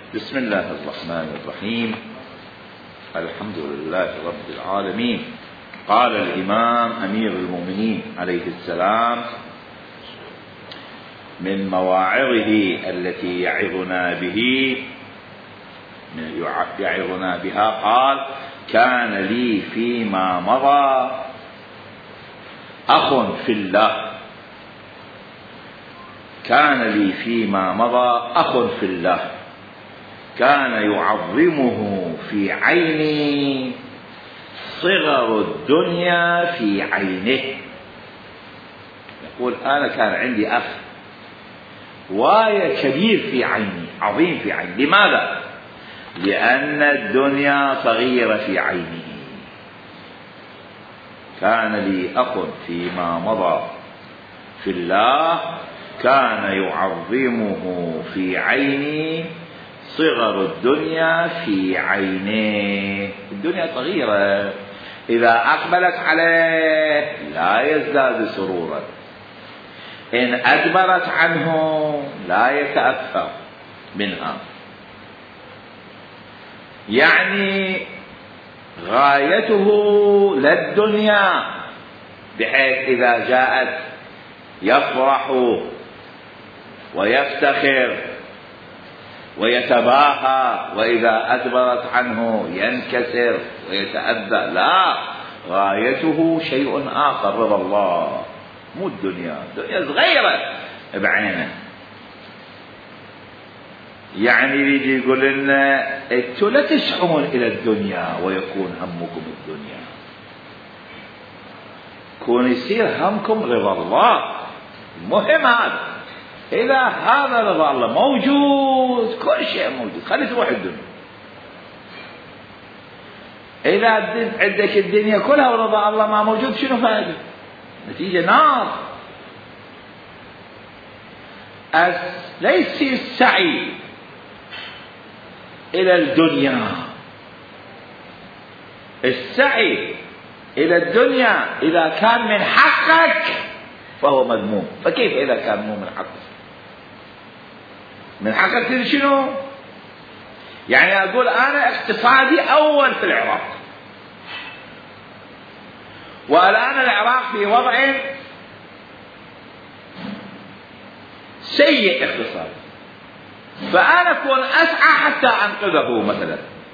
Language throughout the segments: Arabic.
بسم الله الرحمن الرحيم. الحمد لله رب العالمين. قال الإمام أمير المؤمنين عليه السلام من مواعظه التي يعظنا بها قال: كان لي فيما مضى أخ في الله. كان لي فيما مضى أخ في الله كان يعظمه في عيني صغر الدنيا في عينه. يقول: أنا كان عندي أخ واية كبير في عيني، عظيم في عيني. لماذا؟ لأن الدنيا صغيرة في عينه. كان لي أخ فيما مضى في الله كان يعظمه في عيني صغر الدنيا في عينيه. الدنيا صغيرة، إذا أقبلت عليه لا يزداد سرورا، إن أدبرت عنه لا يتأثر منها. يعني غايته للدنيا، بحيث إذا جاءت يفرح ويفتخر ويتباهى، وإذا أدبرت عنه ينكسر ويتأذى. لا، غايته شيء آخر، رضا الله، مو الدنيا. الدنيا صغيرة بعينه. يعني يجي يقول لنا: انتوا لا تسعون إلى الدنيا ويكون همكم الدنيا، كون يصير همكم رضا الله. مهم هذا. إذا هذا رضا الله موجود، كل شيء موجود، خلي تروح الدنيا. إذا عندك الدنيا كلها ورضا الله ما موجود، شنو فائدة؟ نتيجة نار. ليس السعي إلى الدنيا، السعي إلى الدنيا إذا كان من حقك فهو مذموم. فكيف إذا كان مو من حقك؟ من حقك تدري شنو؟ يعني أقول أنا اقتصادي أول في العراق، والآن العراق في وضع سيء اقتصادي، فأنا أكون أسعى حتى أنقذه مثلا.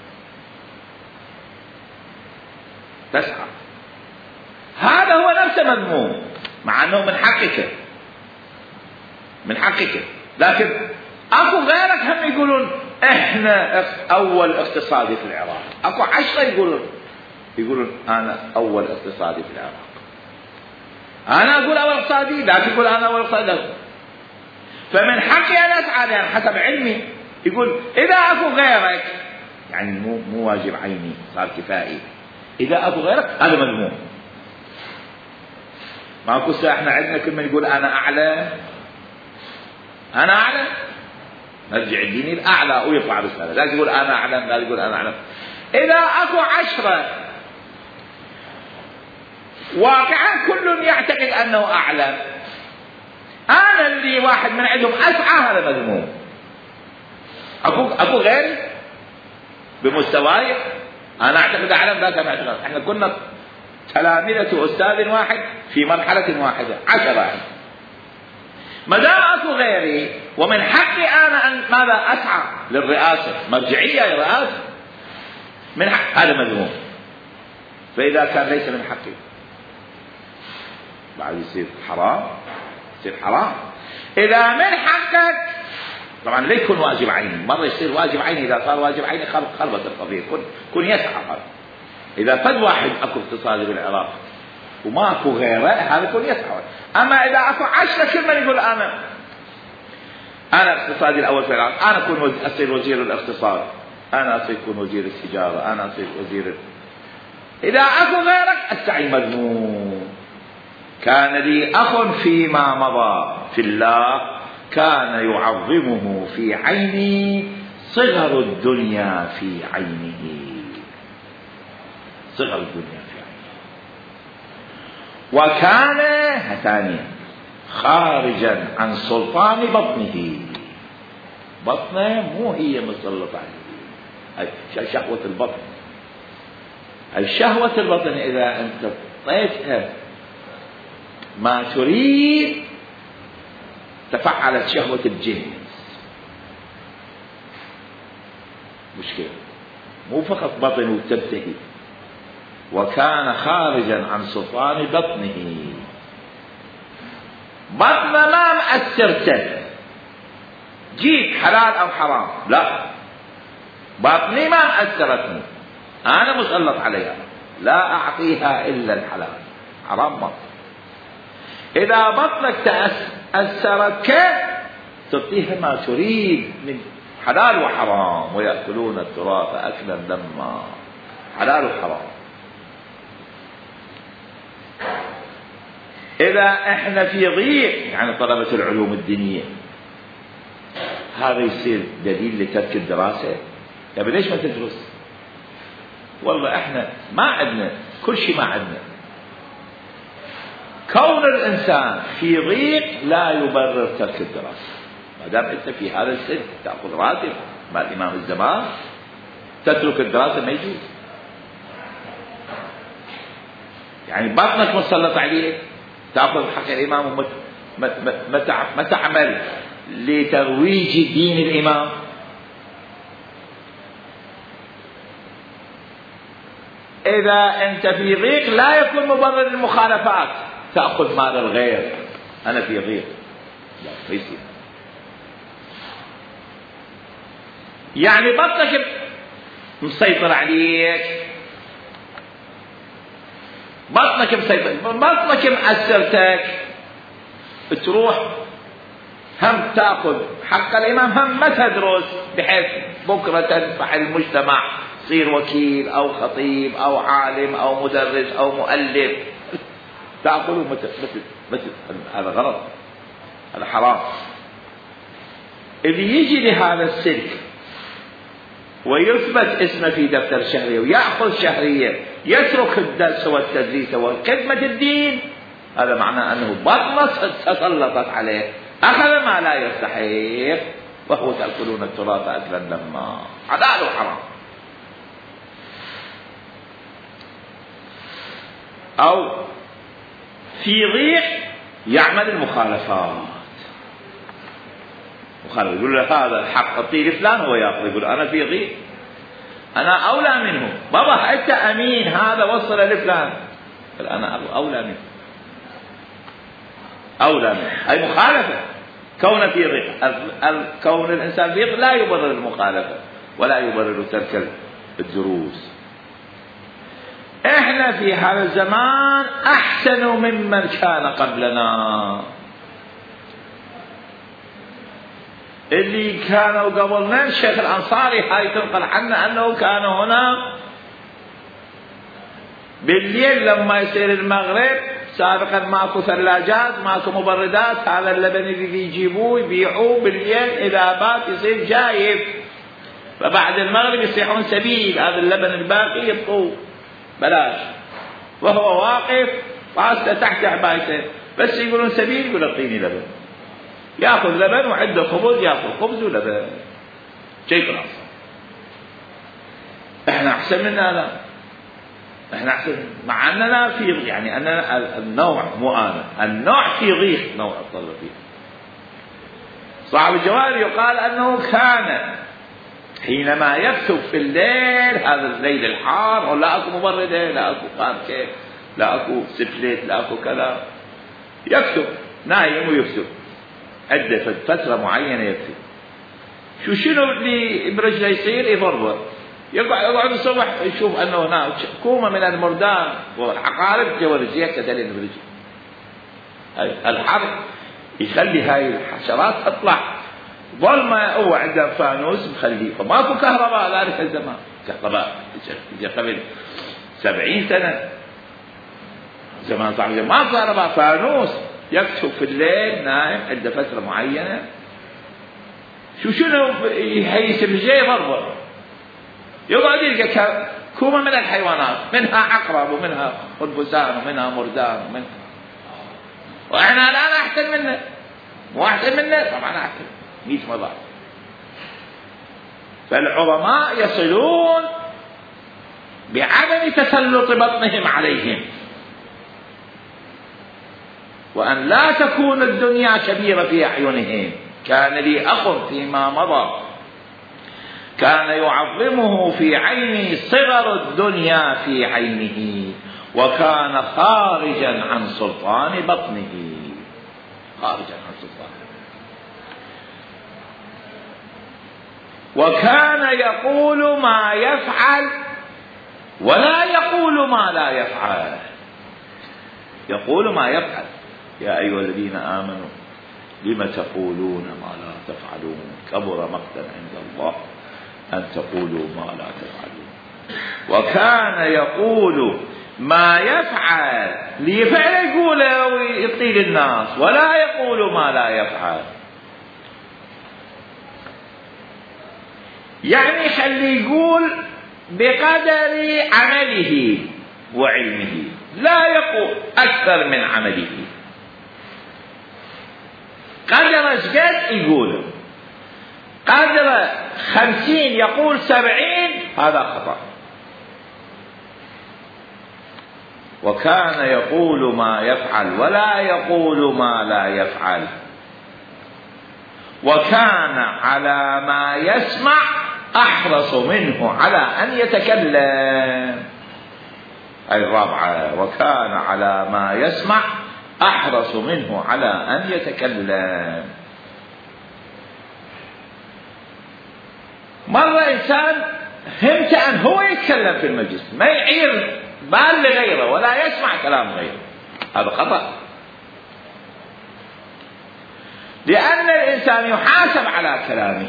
تسعى، هذا هو نفسه مذموم، مع أنه من حقك، من حقك. لكن أكو غيرك هم يقولون إحنا أول اقتصادي في العراق. أكو 10 يقولون أنا أول اقتصادي في العراق. أنا أقول أول اقتصادي، لا تقول أنا أول اقتصادي. فمن حقي أن أسعى، يعني حسب علمي. يقول إذا أكو غيرك، يعني مو واجب عيني، صار كفائي. إذا أكو غيرك هذا مذموم. ما أكو إحنا عندنا كل من يقول أنا أعلى، أنا أعلم. نرجع الديني الأعلى ويطلع رسالة، لا يقول أنا أعلم، لا يقول أنا أعلم. إذا أكو 10 واقعا كل يعتقد أنه أعلم، أنا اللي واحد من عندهم أسعى، هذا مذموم. أكو غيري بمستواي، أنا أعتقد أعلم، ذاك أنا أعتقد. إحنا كنا تلامذة أستاذ واحد في مرحلة واحدة، 10. ما دام أكو غيري ومن حقي أنا أن ماذا أسعى للرئاسة، مرجعية للرئاسة، من حق، هذا مذموم. فإذا كان ليس من حقي بعد يصير حرام، يصير حرام. إذا من حقك، طبعا لا يكون واجب عيني، مرة يصير واجب عيني. إذا صار واجب عيني خربت القضية، كن يسعى. إذا فد واحد أكو اقتصادي بالعراق وما أكو غيره، هذا كن يسعى. أما إذا أكو 10 كل من يقول أنا اقتصادي الأول في العراق، أنا أكون أصير وزير الاقتصاد، أنا أصير أكون وزير التجارة، أنا أصير وزير. إذا أكو غيرك السعي مذموم. كان لي أخ فيما مضى في الله كان يعظمه في عيني صغر الدنيا في عينه. صغر الدنيا في عينه. وكان ثانيا خارجا عن سلطان بطنه. بطنه مو هي مسلطة عليه. هاي شهوة البطن. هاي شهوة البطن إذا أنت أعطيتها ما تريد تفعلت شهوة الجنس. مشكلة مو فقط بطن وتنتهي، وكان خارجا عن سلطان بطنه. بطن ما مأثرته جيت حلال أو حرام، لا، بطني ما مأثرتني، أنا مسلط عليها، لا أعطيها إلا الحلال، حرام بطن. إذا بطنك تأثرت كيف تعطيها ما تريد من حلال وحرام، ويأكلون التراث أكلا لما، حلال وحرام. إذا إحنا في ضيق، يعني طلبة العلوم الدينية، هذا يصير دليل لترك الدراسة. يعني ليش ما تدرس؟ والله إحنا ما عندنا كل شيء، ما عندنا. كون الإنسان في ضيق لا يبرر ترك الدراسة. ما دام أنت في هذا السن تأخذ راتب مع الإمام الزمان، تترك الدراسة ما يجوز. يعني بطنك مسلط عليه، تأخذ حق الإمام ما تعمل لترويج دين الإمام. إذا أنت في ضيق لا يكون مبرر المخالفات، تأخذ مال الغير. أنا في ضيق، لا ما يصير. يعني بطنك مسيطر عليك، بطنك مسيطر، بطنك مأثرتك، تروح هم تأخذ حق الإمام، هم ما تدرس، بحيث بكرة تنفع المجتمع، تصير وكيل أو خطيب أو عالم أو مدرس أو مؤلف، تأخذه مثل هذا غلط، هذا حرام. اللي يجي لهذا السلك ويثبت اسمه في دفتر شهرية ويأخذ شهرية، يترك الدرس والتدريس وخدمة الدين، هذا معناه أنه بطنه تسلطت عليه، أخذ ما لا يستحق، وهو تأكلون التراث أكلا لما، حلال وحرام. أو في ضيق يعمل المخالفات، مخالف يقول له هذا الحق أعطيه لفلان، هو يأخذ، يقول أنا في ضيق، أنا أولى منه، بابا أنت أمين، هذا وصل لفلان، أنا أولى منه، أولى منه. أي مخالفة. كون في ضيق، كون الإنسان في ضيق لا يبرر المخالفة ولا يبرر ترك الدروس. إحنا في هذا الزمان أحسن ممن كان قبلنا. اللي كانوا قبلنا، الشيخ الأنصاري هاي تنقل عنه أنه كان هنا بالليل لما يصير المغرب، سابقا ماكو ثلاجات، ماكو مبردات، هذا اللبن اللي يجيبوه يبيعوه بالليل، إذا بات يصير جايف، فبعد المغرب يصيحون سبيل، هذا اللبن الباقي يبقوه بلاش، وهو واقف راسه تحت عبايته، بس يقولون سبيل، يقول اعطيني لبن، ياخذ لبن وعنده خبز، ياخذ خبز ولبن، شيء خلاص. احنا احسن مننا، لا، احنا احسن، مع اننا في، يعني اننا النوع مو انا، النوع في ضيق، نوع الطلبه فيه. صاحب الجواهر يقال انه كان حينما يكتب في الليل، هذا الليل الحار، ولا اكو مبرده، لا اكو قاركه، لا اكو سفلت، لا اكو كذا، يكتب نايم ويكتب عدة فترة معينة يكتب. شنو اللي برجله يصير؟ يفرفر، يقعد الصبح يشوف انه هناك كومة من المردان والعقارب جوا رجليه كدليل برجله. الحر يخلي هاي الحشرات تطلع، ظلمة، هو عنده فانوس مخليه، فماكو كهرباء ذلك الزمان، كهرباء قبل 70 سنة زمان صار ماكو كهرباء، فانوس، يكتب في الليل نايم عنده فترة معينة. شنو يهيس رجليه يفرفر، يقعد يلقى كومة من الحيوانات، منها عقرب ومنها خنفسان ومنها مردان ومنها، واحنا الان احسن منه، مو احسن منه طبعا، احسن 100 مرات. فالعظماء يصلون بعدم تسلط بطنهم عليهم، وأن لا تكون الدنيا كبيرة في أعينهم. كان لي أخ فيما مضى كان يعظمه في عينه صغر الدنيا في عينه، وكان خارجا عن سلطان بطنه، خارجا عن سلطانه. وكان يقول ما يفعل ولا يقول ما لا يفعل. يقول ما يفعل: يا أيها الذين آمنوا لم تقولون ما لا تفعلون، كبر مقتا عند الله أن تقولوا ما لا تفعلون. وكان يقول ما يفعل ليفعل، يقوله ويطيل الناس، ولا يقول ما لا يفعل. يعني خلي يقول بقدر عمله وعلمه، لا يقول أكثر من عمله. قدر اشقد يقول، قدر 50 يقول 70، هذا خطأ. وكان يقول ما يفعل ولا يقول ما لا يفعل. وكان على ما يسمع أحرص منه على أن يتكلم. أي الرابعة: وكان على ما يسمع أحرص منه على أن يتكلم. مرة إنسان همت أن هو يتكلم في المجلس، ما يعير بال لغيره ولا يسمع كلام غيره، هذا خطأ، لأن الإنسان يحاسب على كلامه.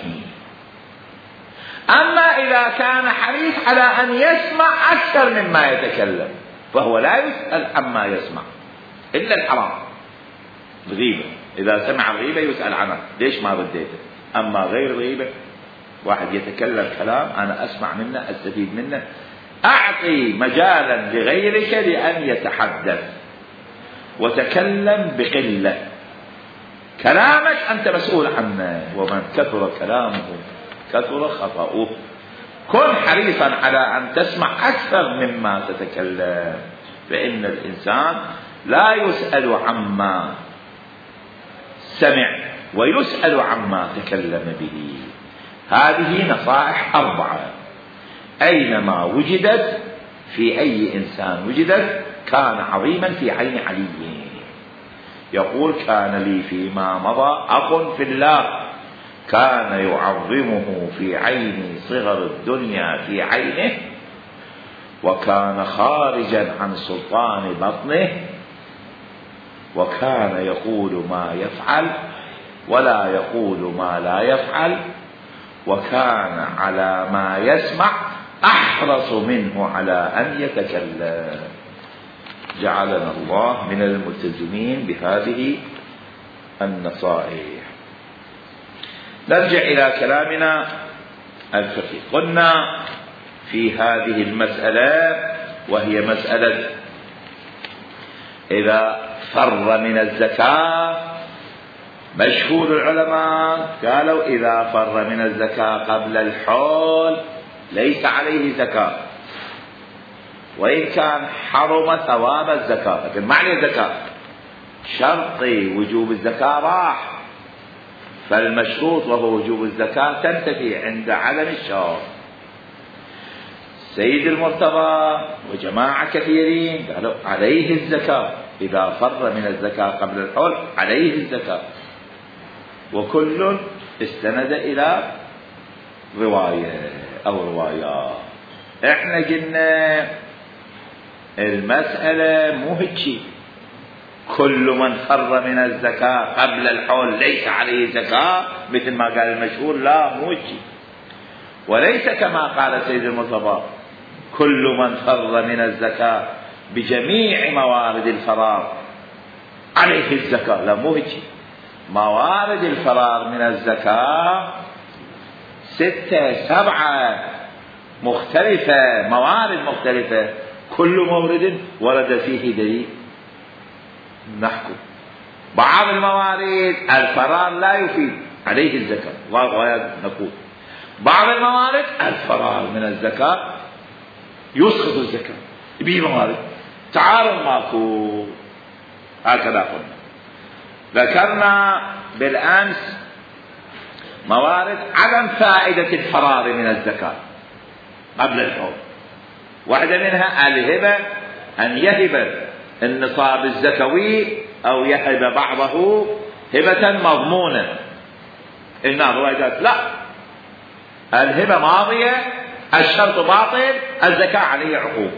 أما إذا كان حريص على أن يسمع أكثر مما يتكلم فهو لا يسأل عما يسمع إلا الحرام. الغيبة إذا سمع الغيبة يسأل عنها، ليش ما رديته؟ أما غير الغيبة، واحد يتكلم كلام أنا أسمع منه أستفيد منه، أعطي مجالا لغيرك لأن يتحدث، وتكلم بقلة. كلامك أنت مسؤول عنه، ومن كثر كلامه كثر خطأه. كن حريصا على أن تسمع أكثر مما تتكلم، فإن الإنسان لا يسأل عما سمع ويسأل عما تكلم به. هذه نصائح 4 أينما وجدت في أي إنسان وجدت كان عظيما في عين علي. يقول: كان لي فيما مضى أخ في الله كان يعظمه في عيني صغر الدنيا في عينه، وكان خارجا عن سلطان بطنه، وكان يقول ما يفعل ولا يقول ما لا يفعل، وكان على ما يسمع أحرص منه على أن يتكلم. جعلنا الله من الملتزمين بهذه النصائح. نرجع إلى كلامنا الفقهي. قلنا في هذه المسألة، وهي مسألة إذا فر من الزكاة، مشهور العلماء قالوا إذا فر من الزكاة قبل الحول ليس عليه زكاة، وإن كان حرم ثواب الزكاة، لكن ما عليه زكاة. شرط وجوب الزكاة راح، فالمشروط وهو وجوب الزكاة تنتفي عند عدم الشرط. سيد المرتضى وجماعة كثيرين قالوا عليه الزكاة، إذا فر من الزكاة قبل الحول عليه الزكاة، وكل استند إلى رواية أو روايات. احنا قلنا المسألة مو هيك، كل من فر من الزكاة قبل الحول ليس عليه زكاة مثل ما قال المشهور، لا مو هيك، وليس كما قال سيد المرتضى كل من فر من الزكاة بجميع موارد الفرار عليه الزكاة، لا مو هيك. موارد الفرار من الزكاة 6 7 مختلفة، موارد مختلفة، كل مورد ورد فيه دليل نحكم. بعض الموارد الفرار لا يفيد عليه الزكاة، نقول بعض الموارد الفرار من الزكاة يسقط الزكاة، به موارد تعارض ماكو. هكذا قلنا. ذكرنا بالأمس موارد عدم فائدة الفرار من الزكاة قبل الحول. واحدة منها الهبة، أن يهب النصاب الزكوي أو يهب بعضه هبة مضمونة. قلنا روايات لا، الهبة ماضية، الشرط باطل، الزكاة عليه عقوب.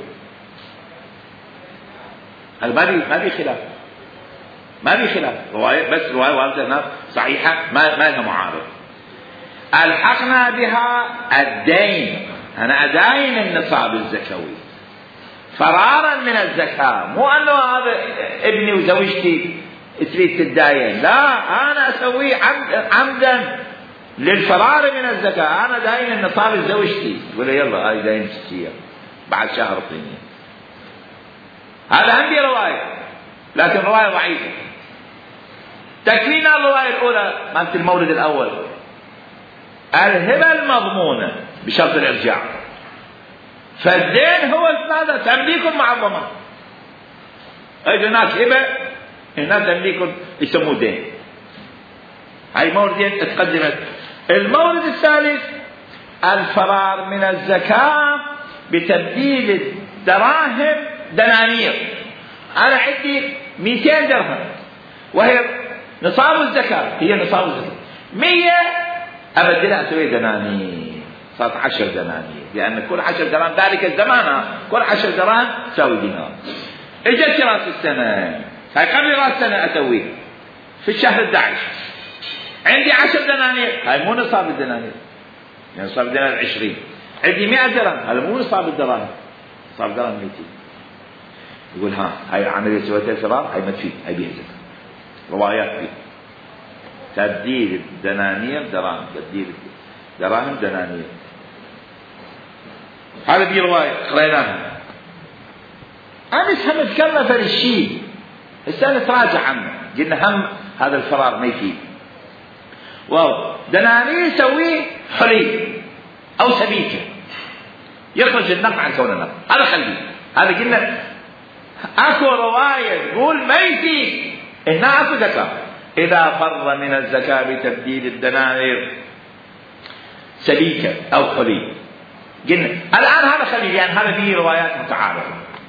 ما في خلاف، ما في خلاف. رواية بس رواية واردة صحيحة ما لها معارض. ألحقنا بها الدين، أنا أداين النصاب الزكوي فرارا من الزكاة، مو أنه هذا ابني وزوجتي تريد تداين، لا، أنا أسويه عمدا للفرار من الزكاة. أنا داين النصاب الزوجتي، يقول يلا هاي داين 6 بعد شهر طيني. هذا عندي رواية، لكن رواية ضعيفة. تكفينا الرواية الأولى مالت المورد الأول، الهبة المضمونة بشرط الإرجاع. فالدين هو ماذا؟ تمليك مع الضمان. أيضا ناس هبة، هنا تمليك يسموه دين. هاي موردين اتقدمت. المورد الثالث الفرار من الزكاة بتبديل الدراهم دنانير. أنا عندي 200 درهم وهي نصاب الزكاة، هي نصاب الزكاة 100 أبدلها أسوي دنانير، صارت 10 دنانير، لأن كل 10 دراهم ذلك الزمان كل 10 دراهم تساوي دينار. اجت راس السنة، هاي قبل راس السنة أسويه في الشهر 11 عندي 10 دنانير، هاي مو نصاب الدنانير، يعني نصاب الدنانير 20. عندي 100 درهم، هذا مو نصاب الدراهم، نصاب الدراهم 200. يقول ها هاي عملية سويتها الفرار، هاي ما تفيد، هاي بيها زكاة. روايات فيه تبديل الدنانير دراهم، تبديل دراهم دنانير. هذا دي رواية قريناها. أمس هم ذكرنا في الشيء السنة تراجع عنه، قلنا هم هذا الفرار ما يفيد. واو دنانير يسويه حلي أو سبيكة، يخرج النقع عن كون النقع، هذا خليه. هذا قلنا أكو رواية تقول ما يفيد، هنا أكو زكاة. إذا فر من الزكاة بتبديل الدنانير سبيكة أو حلي، قلنا الآن هذا خليه، لأن هذا فيه روايات متعارضة.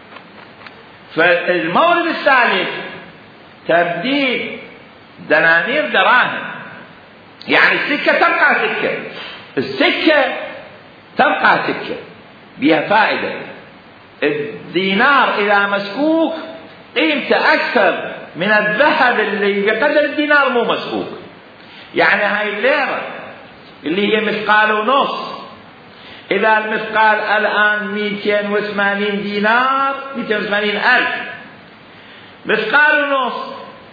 فالمورد الثالث تبديل دنانير دراهم، يعني السكة تبقى سكة، السكة تبقى سكة بها فائدة. الدينار إذا مسكوك قيمته أكثر من الذهب اللي بقدر الدينار مو مسكوك. يعني هاي الليرة اللي هي مثقال ونص، إذا المثقال الآن 280 دينار، 280 ألف، مثقال ونص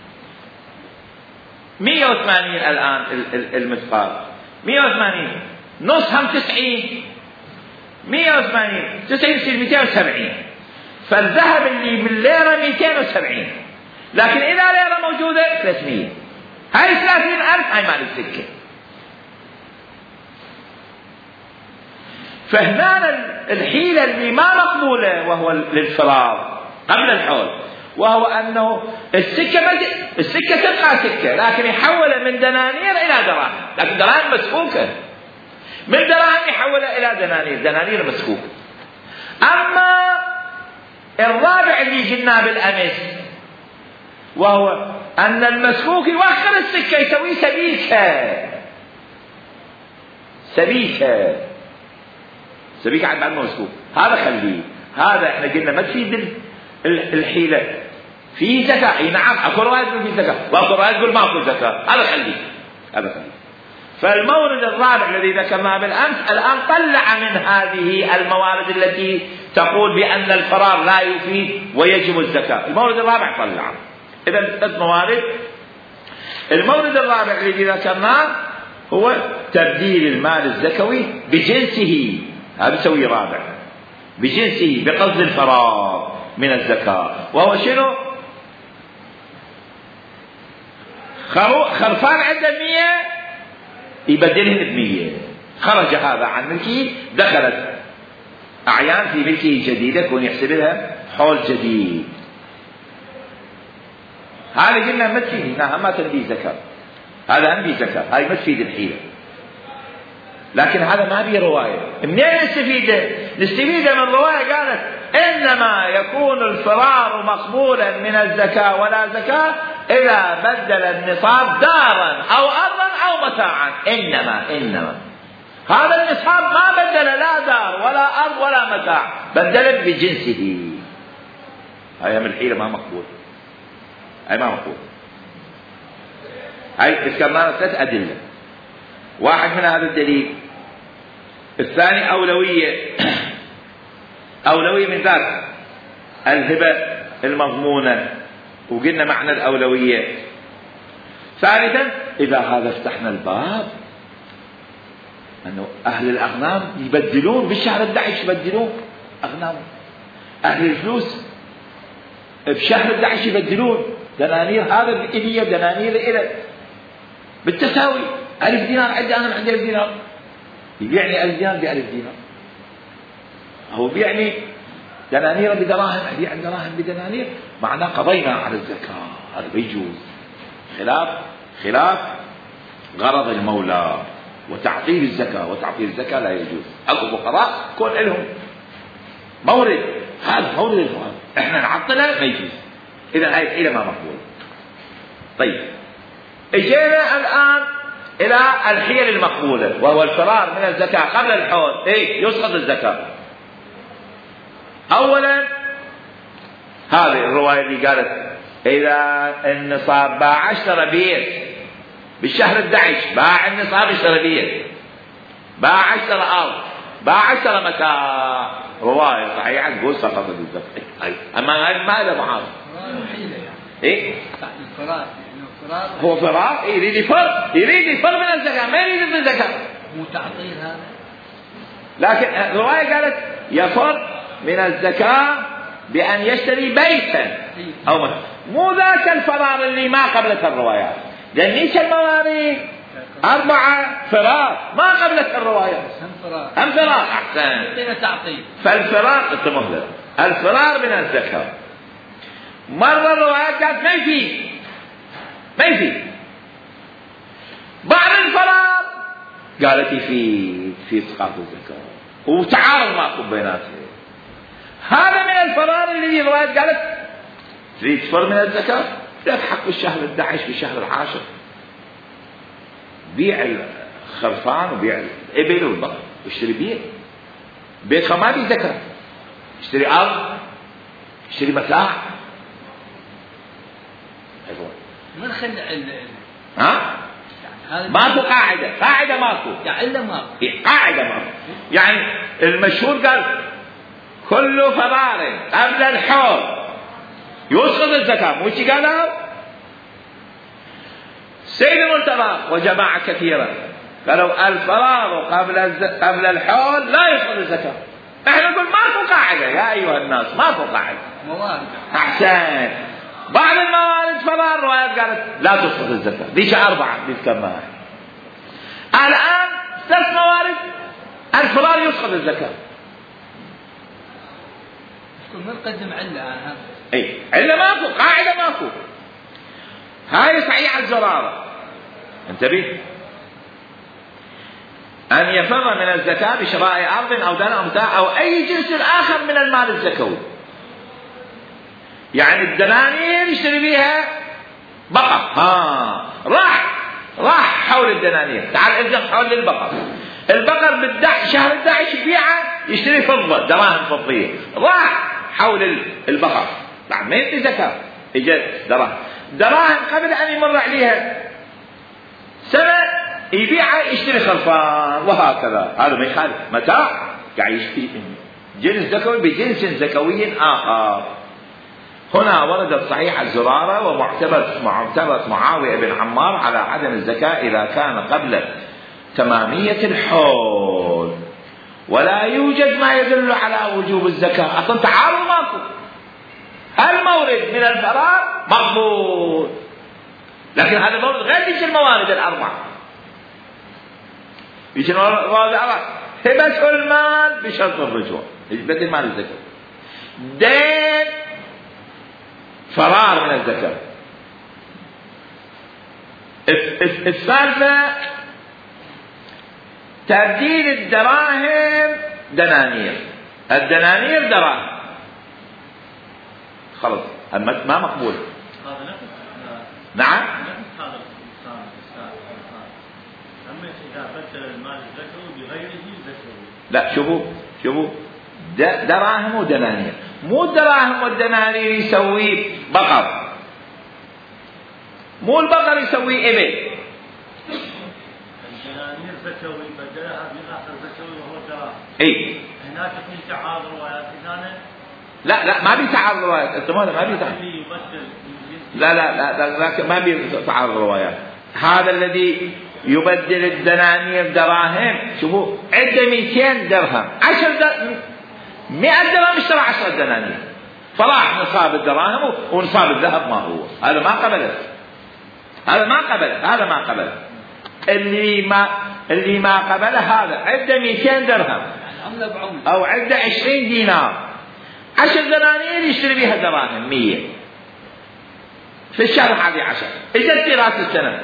180 الآن المثقال 180 نص هم 90، 180 90 يصير 270. فالذهب اللي بالليرة 270، لكن إذا ليرة موجودة 300. هاي 30,000 هاي مال السكة. فهنا الحيلة اللي ما مقبولة وهو للفرار قبل الحول، وهو أنه السكة تبقى سكة، لكن يحولها من دنانير إلى دراهم، لكن دراهم مسكوكة، من دراهم يحولها إلى دنانير مسكوكة. أما الرابع اللي قلنا بالأمس وهو أن المسكوك يوخر السكة يسوي سبيكة عن بعد مسكوك، هذا خليه. هذا احنا قلنا ما تفيد الحيلة، فيه زكاة. اي نعم اكو رواية تقول فيه زكاة واكو رواية تقول ما اكو زكاة، هذا خليه. فالمورد الرابع الذي ذكرناه بالأمس الآن طلع من هذه الموارد التي تقول بأن الفرار لا يفيد ويجب الزكاة. المورد الرابع طلع. إذا 3 موارد. المورد الرابع الذي ذكرناه هو تبديل المال الزكوي بجنسه، هذا يسوي رابع، بجنسه بقصد الفرار من الزكاة. وهو شنو؟ خرفان عنده 100 يبدلهن ب100، خرج هذا عن ملكه، دخلت أعيان في ملكه جديدة كون يحسب لها حول جديد. هذا قلنا ما تفيد، إنها ما تنبي زكاة، هذا هم بي زكاة، هاي ما تفيد الحيلة. لكن هذا ما بي رواية. منين نستفيده؟ نستفيده من رواية قالت إنما يكون الفرار مقبولا من الزكاة ولا زكاة إذا بدل النصاب دارا أو أرضا أو متاعا. إنما هذا النصاب ما بدل لا دار ولا أرض ولا متاع، بدلت بجنسه. هاي من الحيلة ما مقبول، هاي ما مقبول. هاي ذكرنا 3 أدلة، واحد من هذا الدليل. الثاني أولوية من ذات الهبة المضمونة، وقلنا معنى الأولوية. ثالثا إذا هذا افتحنا الباب أنه أهل الأغنام يبدلون بالشهر 11، يبدلون أغنام. أهل الفلوس بشهر 11 يبدلون دنانير، هذا بإلية دنانير إلى بالتساوي. 1000 دينار عندي أنا، عندي 1000 دينار، يبيعني 1000 دينار ب1000 دينار، هو بيعني دنانير بدراهم، أبيع دراهم بدنانير، معناه قضينا على الزكاة. هذا بيجوز، خلاف غرض المولى وتعطيل الزكاة، وتعطيل الزكاة لا يجوز. أكو فقراء كون لهم مورد، هذا مورد الفقراء احنا نعطله ما يجوز. إذا هاي الحيلة ما مقبولة. طيب اجينا الآن إلى الحيل المقبولة، وهو الفرار من الزكاة قبل الحول. يسقط الزكاة. أولا هذه الرواية اللي قالت إذا النصاب باع 10 بيت بالشهر 11، باع النصاب 10 بيت، باع 10 أرض، باع 10 متاع، رواية صحيحة تقول سقطت الزكاة. أما هذا ما له معارض. الفرار هو فرار، يريد يفر من الزكاة، ما يريد من الزكاة، مو تعطيل هذا. لكن الرواية قالت يفر من الزكاة بأن يشتري بيتا أو مو ذاك الفرار اللي ما قبلت الروايات، لأنيش المواريث 4 فرار ما قبلت الروايات، هم فرار أحسن. فالفرار الفرار من الزكاة مرة الروايات قالت ما يفيد. بعد الفرار قالت في اسقاط الزكاة، وتعارض ماكو بيناتهم. هذا من الفرار اللي الروايات قالت تريد تفر من الزكاة، لا تحق بالشهر 11 بالشهر 10، بيع الخرفان وبيع الإبل والبقر واشتري بيت ما بيه زكاة، اشتري أرض، اشتري متاع. من خلع ماكو قاعدة ماكو قاعدة ماكو. يعني المشهور قال كل فرار قبل الحول يسقط الزكاة، مو شي قالوا سيد المنتظر وجماعة كثيرة قالوا الفرار قبل الحول لا يسقط الزكاة. احنا نقول ماكو قاعدة يا أيها الناس، ماكو قاعدة. أحسن. بعض الموارد فرار روايات قالت لا تسقط الزكاة، ليش 4 نذكرها. الآن 3 موارد الفرار يسقط الزكاة. ما نقدم علة هذا. علة ماكو، قاعدة ماكو. هاي صحيح الزرارة. انتبه، أن يفر من الزكاة بشراء أرض أو دار أو متاع أو أي جنس آخر من المال الزكوي. يعني الدنانير يشتري بيها بقر، راح حول الدنانير، تعال الزم حول البقر. البقر شهر 11 يبيعه يشتري فضة، دراهم فضية، راح حول البقر، بعد ما يدي زكاة، اجت دراهم قبل أن يمر عليها سنة يبيعه يشتري خرفان، وهكذا. هذا ما يخالف متاع، يعني يشتري جنس زكوي بجنس زكوي آخر. هنا وردت صحيح الزرارة ومعتبرة معاوية بن عمار على عدم الزكاة إذا كان قبل تمامية الحول، ولا يوجد ما يدل على وجوب الزكاة. أصلا تعارض ماكو، المورد من الفرار مقبول، لكن هذا المورد غير تلك الموارد 4. يشنو الرابع هبة المال بشرط الرجوع، يثبت المال الزكاة. دين فرار من الزكاة. الثالثة تبديل الدراهم دنانير، الدنانير دراهم، خلص ما مقبول. نعم. لا شوفوا دراهم ودنانير، مو الدراهم والدنانير يسوي بقر، مو البقر يسوي إبل. الدنانير زكوي بدلها بالآخر زكوي وهو دراهم. إيه. هناك في تعارض روايات هنا. لا ما بيتعارض روايات، انت ما بيتعارض. لا ما بيتعارض روايات. هذا الذي يبدل الدنانير دراهم، شوفوا عنده 200 درهم، 100 درهم اشترى 10 دنانير، فراح نصاب الدراهم ونصاب الذهب ما هو. هذا ما قبله. اللي ما قبله هذا عنده 200 درهم او عنده 20 دينار، 10 دنانير يشتري بها دراهم 100 في الشهر هذه 10 اجت في راس السنه،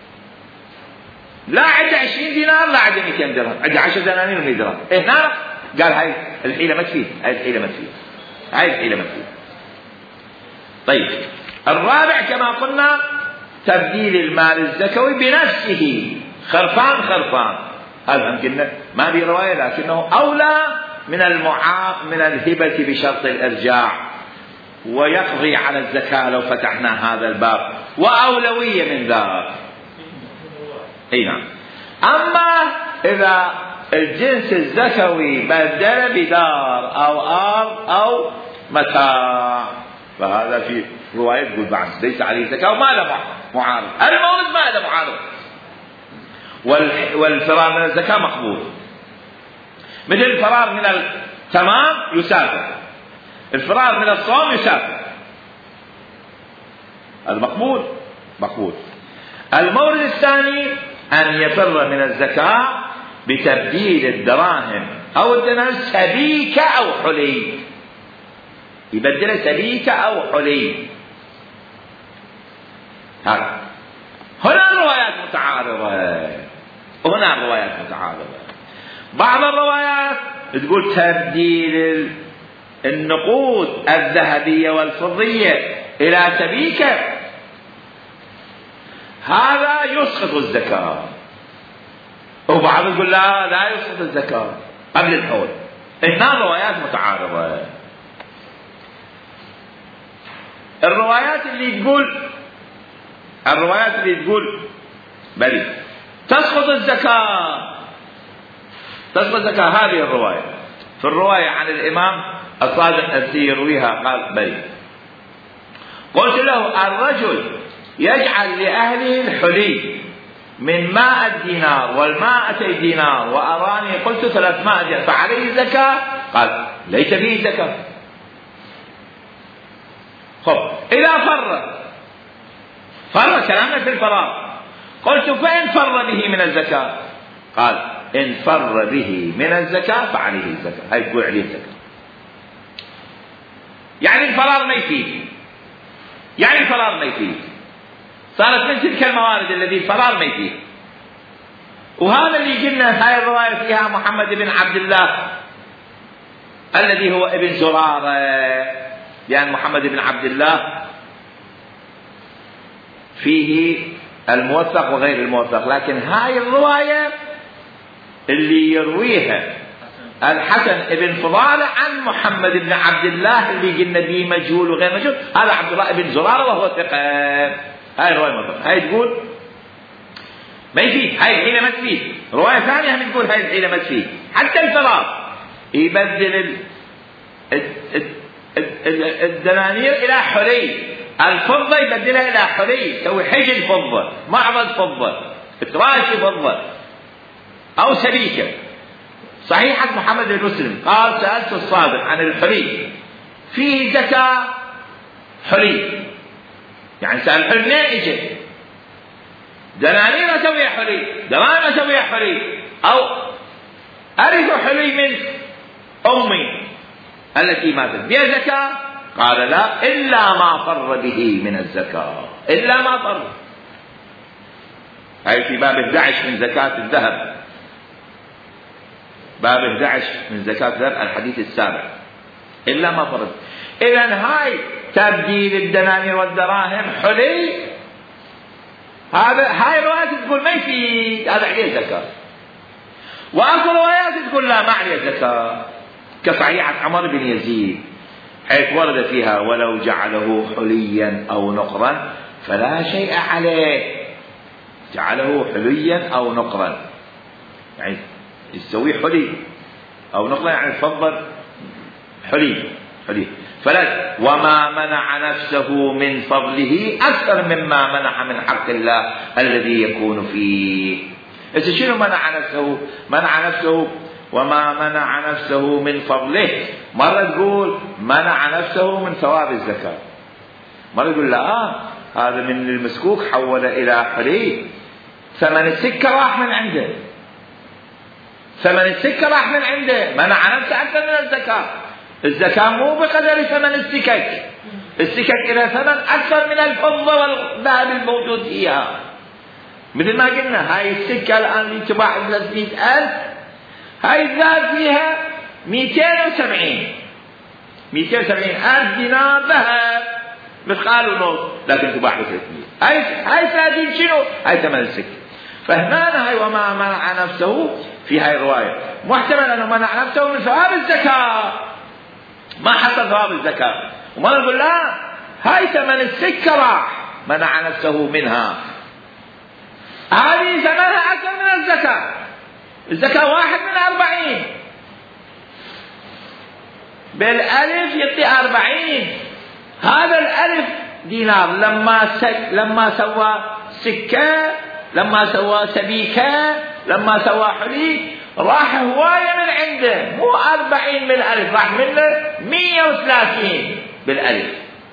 لا عنده 20 دينار لا عنده 200 درهم، عنده 10 دنانير و100 درهم. هنا قال هاي الحيله ما تفيد، هاي الحيله ما تفيد. طيب الرابع كما قلنا تبديل المال الزكوي بنفسه، خرفان. هذا هم قلنا ما في روايه لكنه اولى من الهبه بشرط الارجاع، ويقضي على الزكاه لو فتحنا هذا الباب، واولويه من ذلك. اي نعم. اما اذا الجنس الزكوي بدل بدار او ارض او متاع، فهذا في روايه تقول بعد ليس عليه زكاه وما له معارض، المورد ما له معارض. والفرار من الزكاه مقبول، مثل الفرار من التمام يسافر، الفرار من الصوم يسافر، هذا مقبول. المورد الثاني أن يفر من الزكاة بتبديل الدراهم أو الدنانير سبيكة أو حلي، يبدل سبيكة أو حلي. هنا الروايات متعارضة. بعض الروايات تقول تبديل النقود الذهبية والفضية إلى سبيكة، هذا يسقط الزكاة، وبعض يقول لا يسقط الزكاة قبل الحول. هنا الروايات متعارضة. الروايات اللي تقول بلي تسقط الزكاة هذه الرواية. في الرواية عن الإمام الصادق الذي يرويها قال بلي، قلت له الرجل يجعل لأهله الحلي من 100 دينار وال100 دينار وأراني قلت 300 دينار فعليه زكاة؟ قال ليس فيه زكاة. إذا فر كلامنا في الفرار، قلت فإن فر به من الزكاة؟ قال إن فر به من الزكاة فعليه الزكاة، هاي تقول عليه الزكاة. يعني الفرار ما يفيد، صارت من تلك الموارد الذي الفرار ما يفيد. وهذا اللي قلنا هاي الرواية فيها محمد بن عبد الله الذي هو ابن زرارة، لأن محمد بن عبد الله فيه الموثق وغير الموثق، لكن هاي الرواية اللي يرويها الحسن ابن فضالة عن محمد بن عبد الله اللي قلنا به مجهول وغير مجهول، هذا عبد الله بن زرارة وهو ثقة. هاي الرواية مطلق. هاي تقول ما يفيد، هاي الحيلة ما تفيد. رواية ثانية هم تقول هاي الحيلة ما تفيد. حتى الفرار يبدل الدنانير إلى حلي، الفضة يبدلها إلى حلي، يسوي حجل فضة، معرض فضة، تراشي فضة أو سبيكة. صحيحة محمد بن مسلم قال سألت الصادق عن الحلي فيه زكاة؟ حلي يعني سأل حلي منين اجت؟ دنانير اسويها حلي، دراهم اسويها حلي، أو أرث حلي من أمي التي ماتت بها زكاة؟ قال لا، إلا ما فر به من الزكاة، إلا ما فر. هاي في باب 11 من زكاة الذهب، باب 11 من زكاة الذهب الحديث السابع، إلا ما فرض. إذن هاي تبديل الدنانير والدراهم حلي، هاي روايات تقول ما يفيد، هذا عليه زكاة. وأكو روايات تقول لا، ما عليه زكاة، كصحيحة عمر بن يزيد حيث ورد فيها ولو جعله حليا أو نقرا فلا شيء عليه. جعله حليا أو نقرا يعني يسويه حلي، أو نقرا يعني تفضل حلي فلا. وما منع نفسه من فضله أكثر مما منع من حق الله الذي يكون فيه. إذا شنو منع نفسه؟ منع نفسه وما منع نفسه من فضله. مرة تقول منع نفسه من ثواب الزكاة، مرة تقول لا هذا من المسكوك حول إلى حلي، ثمن السكة راح من عنده، ثمن السكة راح من عنده، منع نفسه أكثر من الزكاة. الزكاة مو بقدر ثمن السكك، السكك إلى ثمن أكثر من الفضة والذهب الموجود فيها. مثل ما قلنا هاي السكة الآن تباع 300,000، هاي الذهب فيها 270,000 دينار ذهب مثقال ونص، لكن تباع ب 300. هاي 30 شنو؟ هاي ثمن السكة. فهنا هاي وما منع نفسه في هاي الرواية محتمل أنه منع نفسه من ثواب الزكاة، ما حصل ثواب الزكاة. وما نقول لا هاي ثمن السكة راح منع نفسه منها، هذه ثمنها أكثر من الزكاة. الزكاة 1 من 40 بالألف يعطي 40. هذا الألف دينار لما سوى سكة، لما سوى سبيكة، لما سوى حلي، راح هواية من عنده، مو 40 بالألف، راح منه 130 بالألف.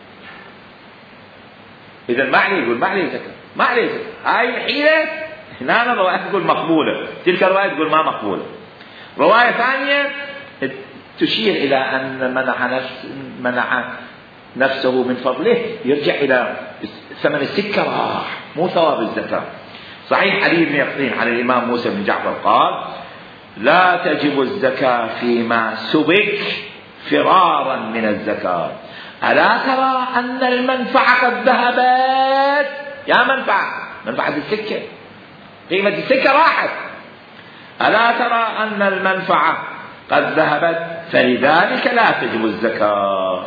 إذا ما عليه، يقول ما عليه زكاة، ما عليه زكاة. هاي الحيلة هنا رواية تقول مقبولة، تلك الرواية تقول ما مقبولة. رواية ثانية تشير إلى أن منع نفسه من فضله يرجع إلى ثمن السكة راح، مو ثواب الزكاة. صحيح علي بن يقطين على الإمام موسى بن جعفر قال لا تجب الزكاة فيما سبك فرارا من الزكاة. ألا ترى أن المنفعة قد ذهبت؟ يا منفعة السكة، قيمة السكة راحت. ألا ترى أن المنفعة قد ذهبت فلذلك لا تجب الزكاة.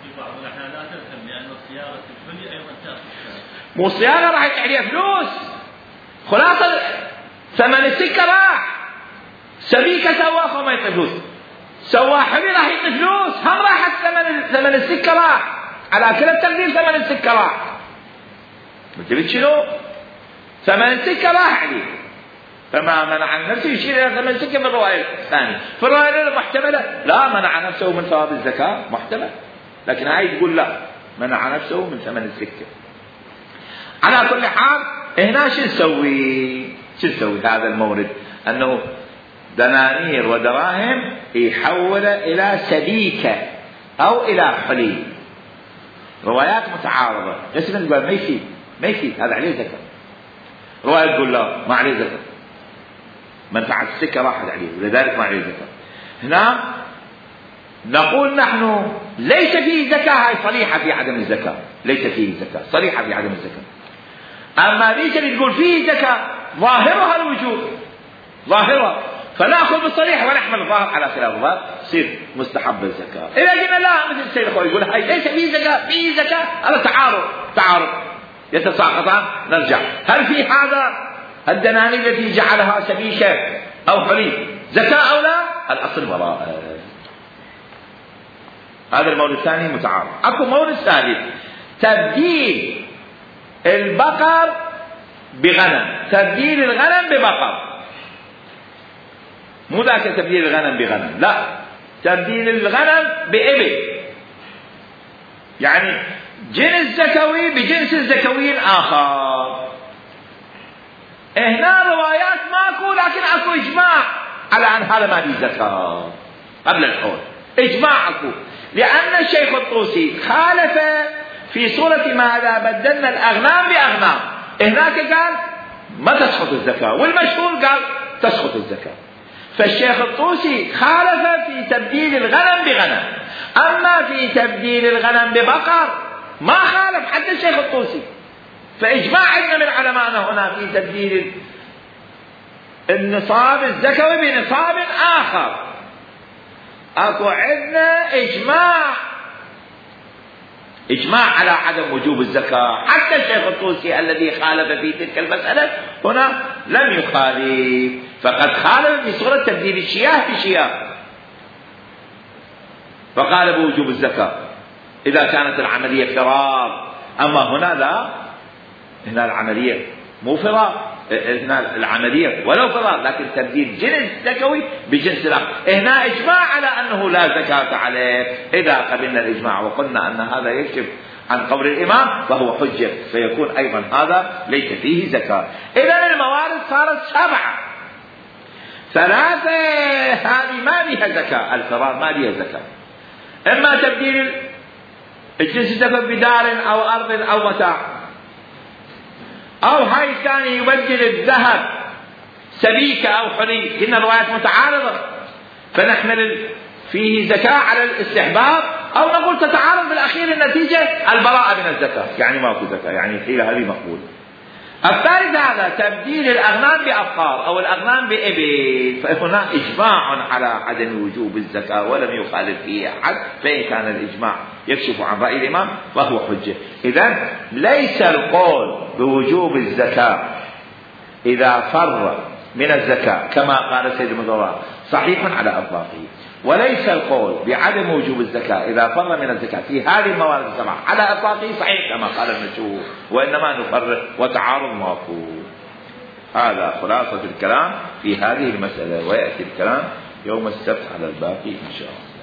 مو صيانة راح يتعليها فلوس، خلاصة ثمن السكة راح. سبيكة سواها ما يعطي فلوس، سوا حبي راح يعطي فلوس، هم راحت ثمن السكة راح، على كل التقدير ثمن السكة راح. قلت شنو؟ ثمن السكة راح عليه، فما منع نفسه يشير إلى ثمن السكة من الرواية الثانية. في الرواية المحتملة لا منع نفسه من ثواب الزكاة محتمل، لكن هاي تقول لا منع نفسه من ثمن السكة. على كل حال هنا شو نسوي هذا المورد أنه دنانير ودراهم يحول إلى سبيكة أو إلى حلي، روايات متعارضة. اسم تقول ما يفيد هذا عليه زكاة، رواية تقول لا ما عليه زكاة، منفعة السكة راحت عليه ولذلك ما عليه زكاة. هنا نقول نحن ليس فيه زكاة، هاي صريحة في عدم الزكاة، ليس فيه زكاة صريحة في عدم الزكاة. أما ليس تقول فيه زكاة ظاهرها الوجود، ظاهرها، فنأخذ بالصريح ونحمل الظاهر على خلاف الظاهر، تصير مستحب الزكاة. إذا قلنا لا مثل السيد الخوي يقول هاي ليس فيه زكاة، فيه زكاة، هذا تعارض يتساقطان. نرجع، هل في هذا الدنانير التي جعلها سبيكة أو حلي زكاة أو لا؟ الأصل براءة. هذا المورد الثاني متعارض. أكو مورد ثالث، تبديل البقر بغنم، تبديل الغنم ببقر، مو ذاك تبديل الغنم بغنم، لا، تبديل الغنم بإبل، يعني جنس زكوي بجنس زكوي آخر. هنا روايات ماكو، لكن اكو اجماع على ان هذا ما به زكاة قبل الحول، اجماع اكو، لان الشيخ الطوسي خالف في صورة ماذا بدلنا الاغنام باغنام، هناك قال ما تسقط الزكاة، والمشهور قال تسقط الزكاة. فالشيخ الطوسي خالف في تبديل الغنم بغنم، اما في تبديل الغنم ببقر ما خالف حتى الشيخ الطوسي. فاجماع عندنا من علماءنا هنا في تبديل النصاب الزكوي بنصاب اخر، اكو عندنا اجماع على عدم وجوب الزكاة. حتى الشيخ الطوسي الذي خالف في تلك المسألة هنا لم يخالف، فقد خالف في صورة تبديل الشياه بشياه، فقال بوجوب الزكاة إذا كانت العملية فرار. أما هنا لا، هنا العملية مو فرار، هنا العملية ولو فرار لكن تبديل جنس زكوي بجنس الآخر. هنا إجماع على أنه لا زكاة عليه. إذا قبلنا الإجماع وقلنا أن هذا يكشف عن قول الإمام فهو حجة، فيكون أيضا هذا ليس فيه زكاة. إذا الموارد صارت 7، 3 هذه ما بها زكاة، الفرار ما بها زكاة، إما تبديل الجنس الزكوي بدار أو أرض أو متاع، أو هاي الثاني يبدل الذهب سبيكة أو حلي، قلنا روايات متعارضة فنحمل فيه زكاة على الاستحباب، أو نقول تتعارض بالأخير النتيجة البراءة من الزكاة، يعني ما في زكاة، يعني الحيلة هذه مقبول. الثالث هذا تبديل الأغنام بأبقار أو الأغنام بإبل، فهنا إجماع على عدم وجوب الزكاة ولم يخالف فيه أحد، فإن كان الإجماع يكشف عن رأي الإمام فهو حجة. إذن ليس القول بوجوب الزكاة إذا فر من الزكاة كما قال سيد المدراء صحيح على أطلاقه، وليس القول بعدم وجوب الزكاة إذا فر من الزكاة في هذه الموارد 7 على أطلاقه صحيح كما قال المشهور، وإنما نفرق وتعارض مفهوم. هذا خلاصة الكلام في هذه المسألة، ويأتي الكلام يوم السبت على الباقي إن شاء الله.